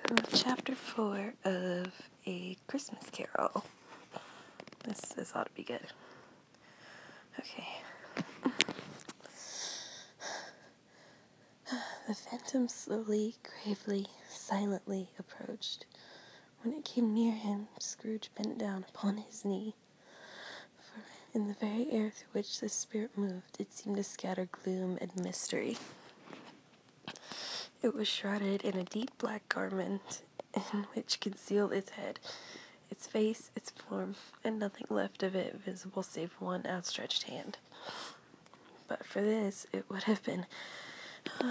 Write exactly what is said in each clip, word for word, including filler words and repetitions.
Chapter four of A Christmas Carol. This, this ought to be good. Okay. The phantom slowly, gravely, silently approached. When it came near him, Scrooge bent down upon his knee. For in the very air through which the spirit moved, it seemed to scatter gloom and mystery. It was shrouded in a deep black garment, in which concealed its head, its face, its form, and nothing left of it visible save one outstretched hand. But for this, it would have been... Uh,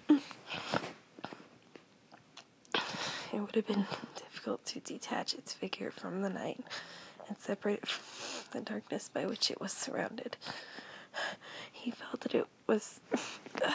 it would have been difficult to detach its figure from the night and separate it from the darkness by which it was surrounded. He felt that it was... Uh,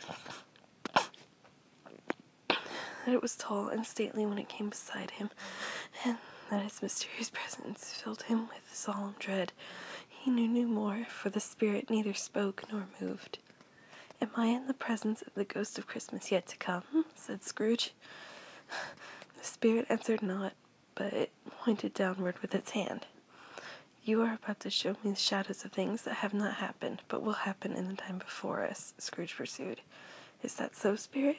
that it was tall and stately when it came beside him, and that its mysterious presence filled him with solemn dread. He knew no more, for the spirit neither spoke nor moved. "Am I in the presence of the ghost of Christmas yet to come?" said Scrooge. The spirit answered not, but it pointed downward with its hand. "You are about to show me the shadows of things that have not happened, but will happen in the time before us," Scrooge pursued. "Is that so, spirit?"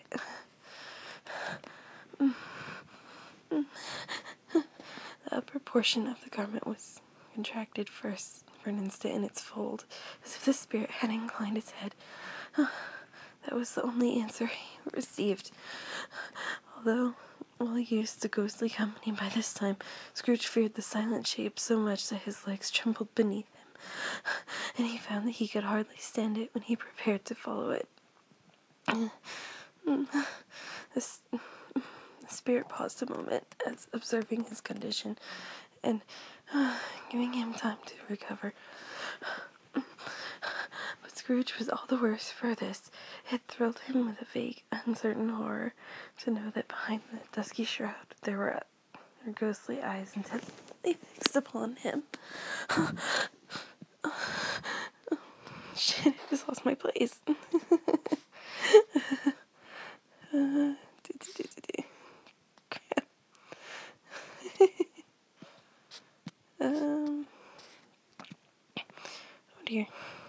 The upper portion of the garment was contracted first for an instant in its fold, as if the spirit had inclined its head. That was the only answer he received. Although well used to ghostly company by this time, Scrooge feared the silent shape so much that his legs trembled beneath him, and he found that he could hardly stand it when he prepared to follow it. The, the spirit paused a moment, as observing his condition, and uh, giving him time to recover. But Scrooge was all the worse for this. It thrilled him with a vague, uncertain horror to know that behind the dusky shroud there were her ghostly eyes intently fixed upon him. Shit, I just lost my place. uh, Crap. um, oh dear.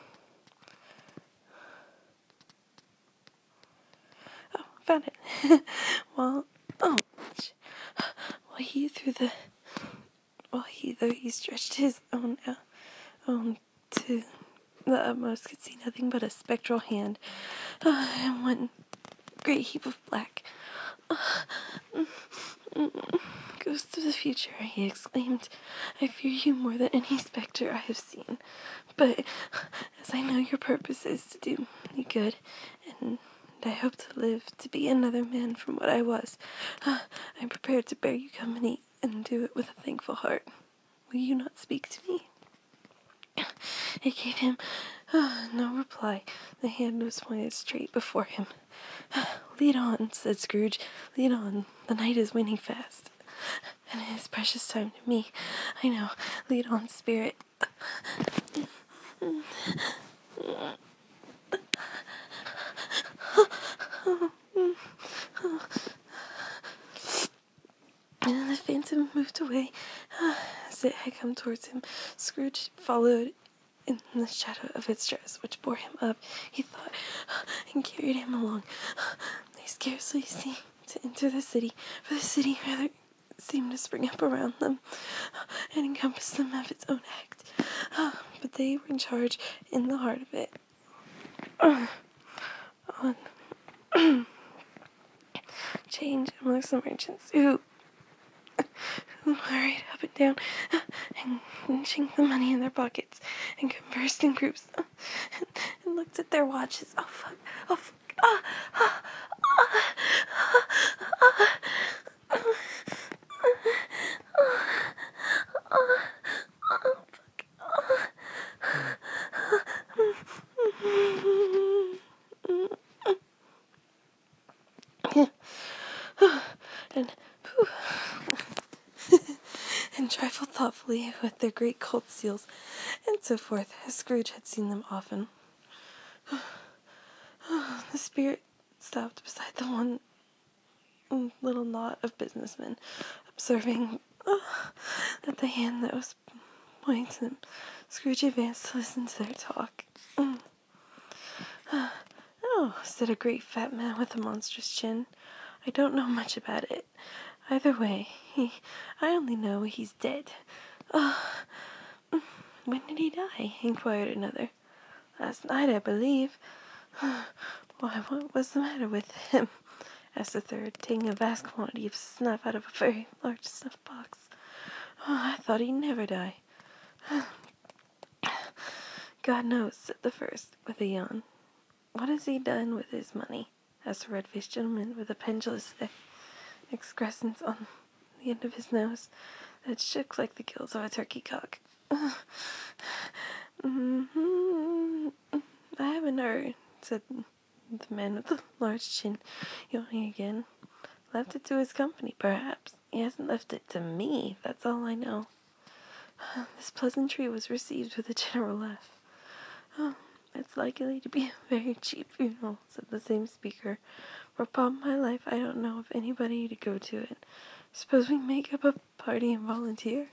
Oh, found it. well, oh, while he threw the, while he, though he stretched his own, uh, own to the utmost, could see nothing but a spectral hand, uh, and one great heap of black. Uh, "Ghost of the future," he exclaimed, "I fear you more than any spectre I have seen. But as I know your purpose is to do me good, and I hope to live to be another man from what I was, uh, I am prepared to bear you company and do it with a thankful heart. Will you not speak to me?" It gave him uh, no reply. The hand was pointed straight before him. "Lead on," said Scrooge. "Lead on. The night is waning fast, and it is precious time to me. I know. Lead on, spirit." And the phantom moved away. As it had come towards him, Scrooge followed in the shadow of its dress, which bore him up, he thought, and carried him along. They scarcely seemed to enter the city, for the city rather seemed to spring up around them and encompass them of its own act. But they were in charge in the heart of it. On change amongst the merchants who who hurried up and down, and clenching the money in their pockets, and conversed in groups, and, and looked at their watches. Oh fuck! Oh fuck! Ah! Ah! Ah! Ah! Ah! And and trifled thoughtfully with their great cold seals, and so forth, as Scrooge had seen them often. The spirit stopped beside the one little knot of businessmen, observing uh, that the hand that was pointing to them, Scrooge advanced to listen to their talk. Mm. "Oh," said a great fat man with a monstrous chin, "I don't know much about it. Either way, he, I only know he's dead." "Oh, when did he die?" inquired another. "Last night, I believe." "Why, what was the matter with him?" asked a third, taking a vast quantity of snuff out of a very large snuff box. "Oh, I thought he'd never die." "God knows," said the first, with a yawn. "What has he done with his money?" asked a red-faced gentleman with a pendulous excrescence on the end of his nose that shook like the gills of a turkey cock. mm-hmm. "I haven't heard," said the man with the large chin, yawning again. "Left it to his company, perhaps. He hasn't left it to me, that's all I know." This pleasantry was received with a general laugh. "Oh, it's likely to be a very cheap funeral," said the same speaker. "For upon my life, I don't know of anybody to go to it. Suppose we make up a party and volunteer?"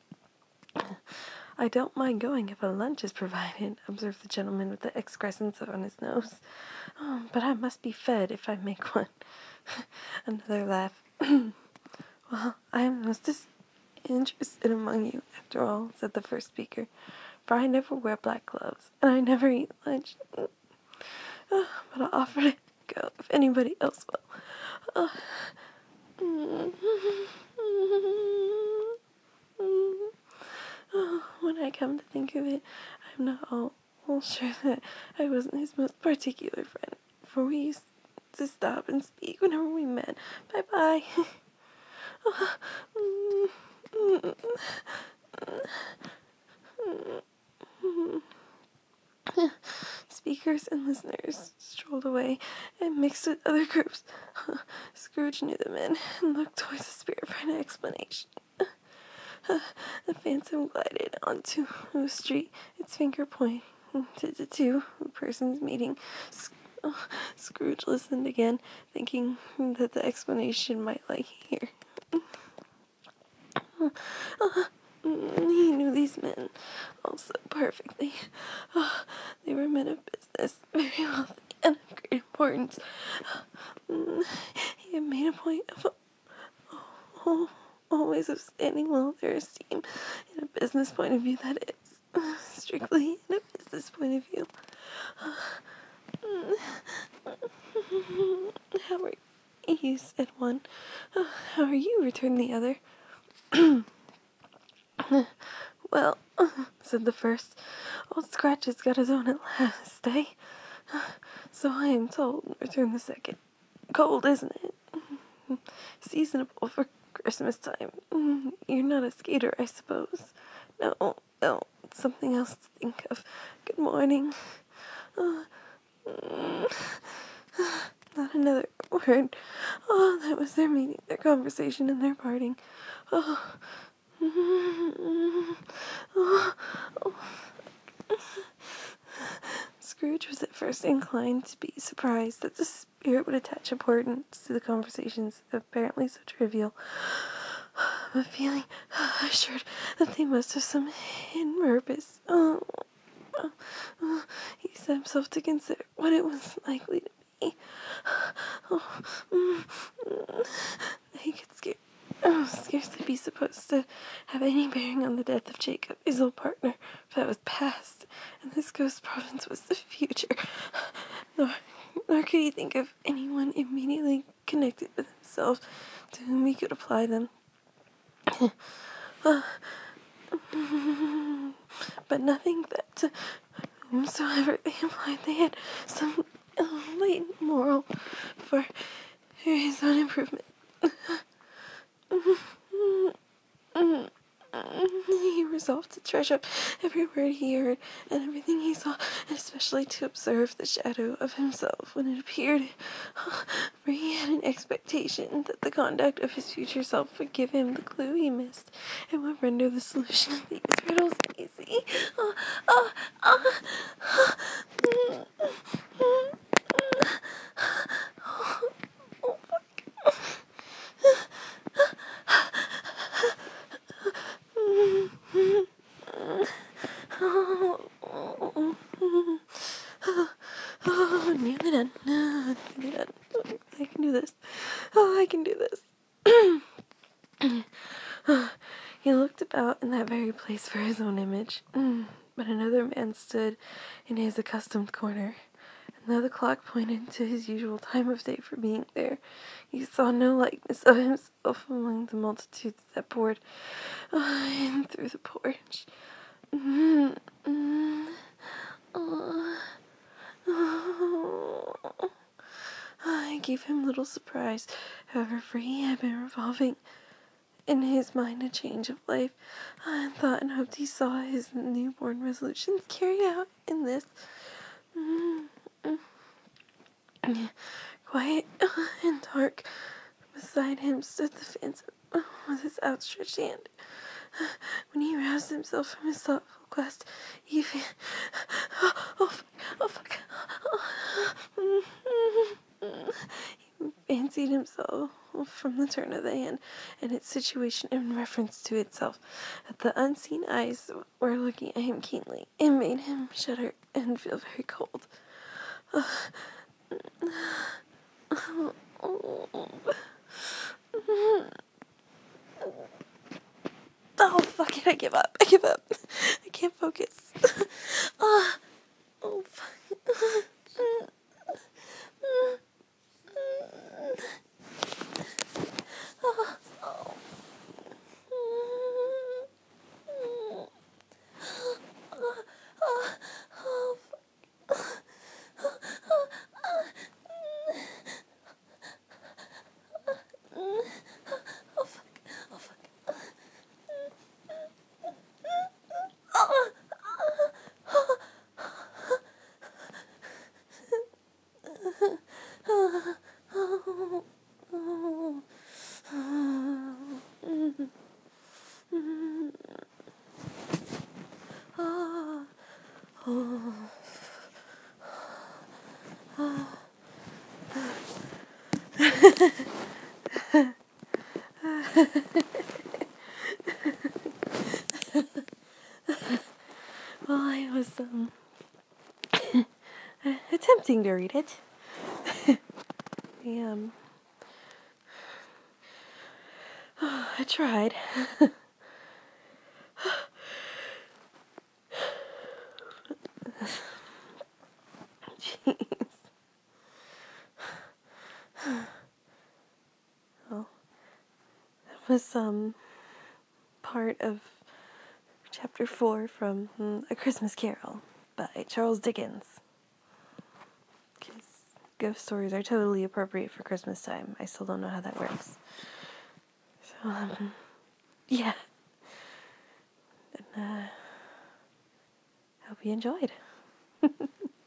"I don't mind going if a lunch is provided," observed the gentleman with the excrescence on his nose. "Oh, but I must be fed if I make one." Another laugh. "Well, I am most interested among you, after all," said the first speaker, "for I never wear black gloves, and I never eat lunch. Oh, but I'll offer to go if anybody else will." Oh. Oh, when I come to think of it, I'm not all, all sure that I wasn't his most particular friend, for we used to stop and speak whenever we met. Bye-bye. Speakers and listeners strolled away and mixed with other groups. Scrooge knew the men and looked towards the spirit for an explanation. The phantom glided onto the street, its finger pointing to the two persons meeting. Scrooge listened again, thinking that the explanation might lie here. He knew these men also perfectly. Oh, they were men of business, very wealthy, and of great importance. He had made a point of oh, always of standing well in their esteem, in a business point of view, that is. Strictly in a business point of view. "How are you?" said one. "How are you?" returned the other. "Well," said the first, "Old Scratch has got his own at last, eh?" "So I am told," returned the second. "Cold, isn't it? Seasonable for Christmas time. You're not a skater, I suppose?" "No, no, something else to think of. Good morning." Uh, Not another word. Oh, that was their meeting, their conversation, and their parting. Oh. Oh. Oh. Scrooge was at first inclined to be surprised that the spirit would attach importance to the conversations apparently so trivial, but feeling assured that they must have some hidden purpose, oh, oh, oh, he set himself to consider what it was likely to be. Oh, mm, mm, he could scarce, oh, scarcely be supposed to have any bearing on the death of Jacob, his old partner, for that was past, and this ghost province was the future. Nor, nor could he think of anyone immediately connected with himself to whom he could apply them. But nothing that to whomsoever they implied they had some uh, latent moral for his own improvement. He resolved to treasure up every word he heard and everything he saw, and especially to observe the shadow of himself when it appeared, for he had an expectation that the conduct of his future self would give him the clue he missed, and would render the solution of these riddles easy. Oh, oh, oh, oh, oh, fuck. Oh, I can do this. He looked about in that very place for his own image, but another man stood in his accustomed corner. And though the clock pointed to his usual time of day for being there, he saw no likeness of himself among the multitudes that poured uh, in through the porch. Mm, mm, oh, oh. I gave him little surprise, however, for he had been revolving in his mind a change of life, and thought and hoped he saw his newborn resolutions carried out in this. Mm, mm. Quiet and dark beside him stood the phantom with his outstretched hand. When he roused himself from his thoughtful quest, he fa- oh, oh, oh, fuck. He fancied himself from the turn of the hand and its situation in reference to itself, that the unseen eyes were looking at him keenly. It made him shudder and feel very cold. Oh, fuck it, I give up. I give up. I can't focus. Oh, oh, fuck. Oh, oh. Oh, fuck. Oh, fuck. Well, I was, um, attempting to read it. I, um, I tried. Jeez. Well, that was, um, part of chapter four from mm, A Christmas Carol by Charles Dickens. Because ghost stories are totally appropriate for Christmas time. I still don't know how that works. So, um, yeah. And, uh, hope you enjoyed.